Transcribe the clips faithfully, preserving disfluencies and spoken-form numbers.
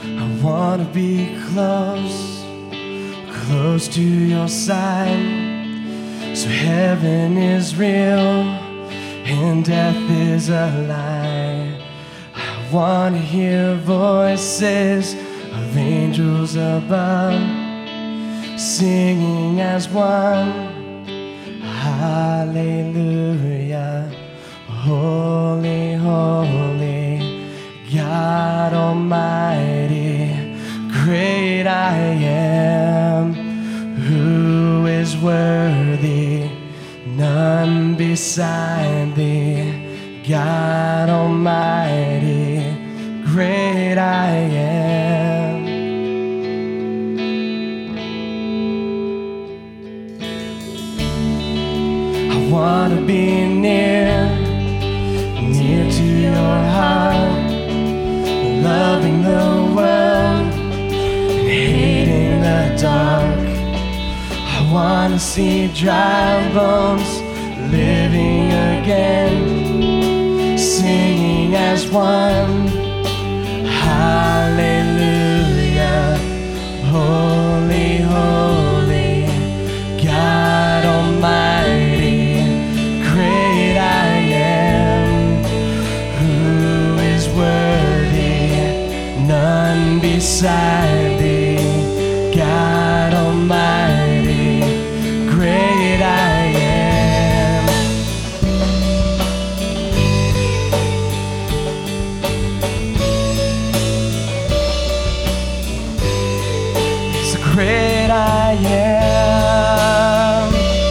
I wanna be close, close to your side. So heaven is real and death is a lie. I wanna hear voices of angels above, singing as one. Hallelujah. Holy, holy, God Almighty, great I am. Who is worthy? None beside thee. God Almighty, great I am. I wanna be near, near to your heart, loving the world and hating the dark. I wanna see dry bones living again, singing as one. Hallelujah. Holy, holy, God Almighty, great I am. Who is worthy? None beside thee. God Almighty, great I am. It's great I am.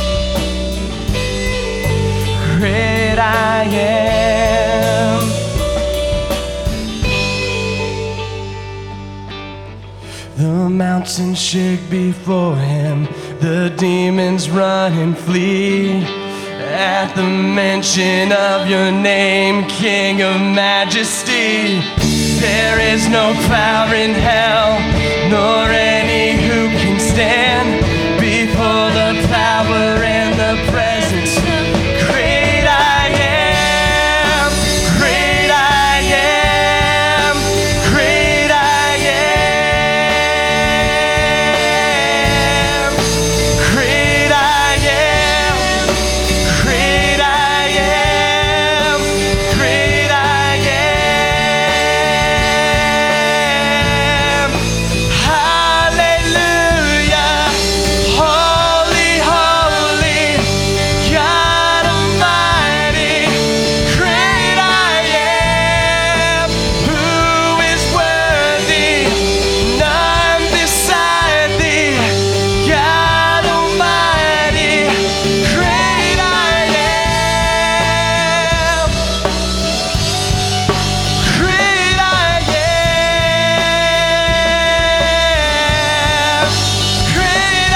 Great I am. The mountains shake before him, the demons run and flee at the mention of your name, King of Majesty. There is no power in hell, nor any who can stand before the power and the presence of great I am. Great I am. Great I am. Great I am. Great I am. Great I am. Hallelujah. Holy, holy, God Almighty, great I am. Who is worthy? None beside thee. God Almighty, great I am. Great I am. Great I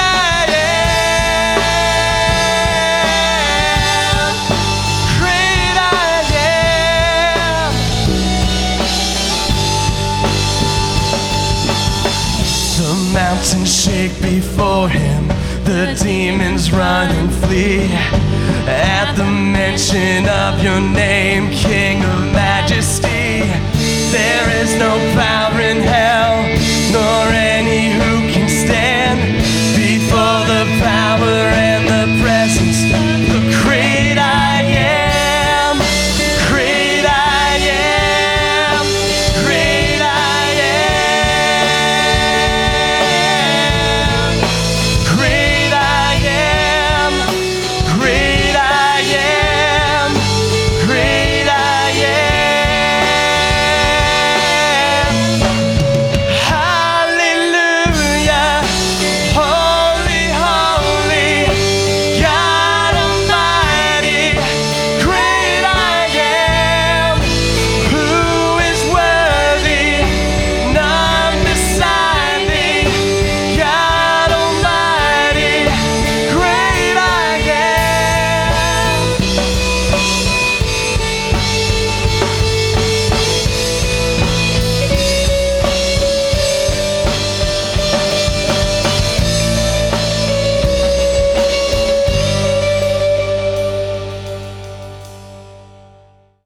am. Great I am. The mountains shake before him, the demons run and flee at the mention of your name, King of Majesty. There is no power in hell,